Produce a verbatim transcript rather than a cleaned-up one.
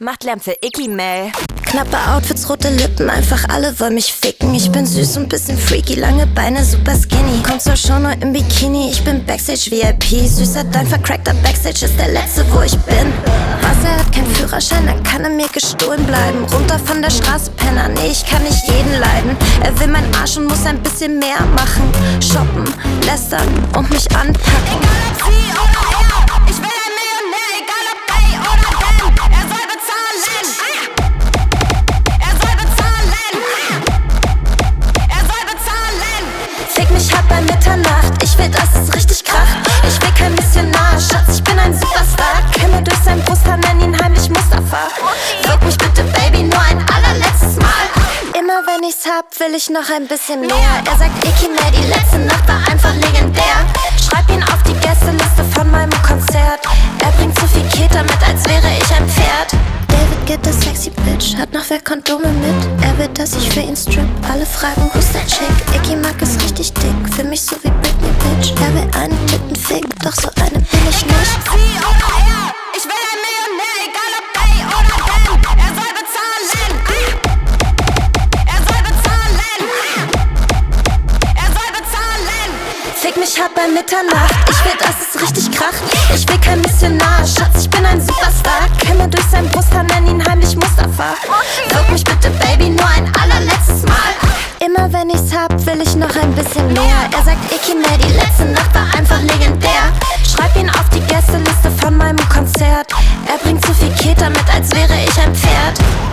Macht Lärm für Icky Mel. Knappe Outfits, rote Lippen, einfach alle wollen mich ficken. Ich bin süß und bisschen freaky, lange Beine, super skinny. Komm zur Show nur im Bikini, ich bin Backstage V I P. Süßer, dein vercrackter Backstage ist der letzte, wo ich bin. Was, er hat keinen Führerschein, dann kann er mir gestohlen bleiben. Runter von der Straße, Penner, nee, ich kann nicht jeden leiden. Er will meinen Arsch und muss ein bisschen mehr machen. Shoppen, lästern und mich anpacken. Egal ob sie oder er, ich will ein Millionär, egal ob gay oder denn. Er soll bezahlen. Er soll bezahlen. Er soll bezahlen. Fick mich hart bei Mitternacht, ich will, dass es richtig kracht. Ich will kein Missionar, Schatz, ich bin ein Superstar. Kämme durch sein Brusthaar, nenn ihn heimlich Mustafa. Fick mich bitte, Baby, nur ein allerletztes Mal. Immer wenn ich's hab, will ich noch ein bisschen mehr. Er sagt, Icky Mel, die letzte Nacht war einfach legendär. Schreib ihn auf die Gästeliste von meinem Konzert. Er bringt so viel Keter mit, als wäre ich ein Pferd. David get a sexy bitch, hat noch wer Kondome mit. Er will, dass ich für ihn strip, alle fragen, who's that chick? Icky mag ist richtig dick, für mich so wie Britney, bitch. Er will einen Tittenfick, doch so eine bin ich Egal nicht. ob sie oder er, ich will ein Millionär, egal ob gay oder denn. Er soll bezahlen. Er soll bezahlen. Er soll bezahlen. Fick mich hart bei Mitternacht, ich will, dass es richtig kracht. Ich will kein Missionar, Schatz, ich bin ein Superstar. Kämme durch sein Brusthaar, nenn ihn heimlich Mustafa. Fick mich bitte, Baby, nur ein allerletztes Mal. Immer wenn ich's hab, will ich noch ein bisschen mehr. Er sagt, Icky Mel, die letzte Nacht war einfach legendär. Schreib ihn auf die Gästeliste von meinem Konzert. Er bringt so viel Keter mit, als wäre ich ein Pferd.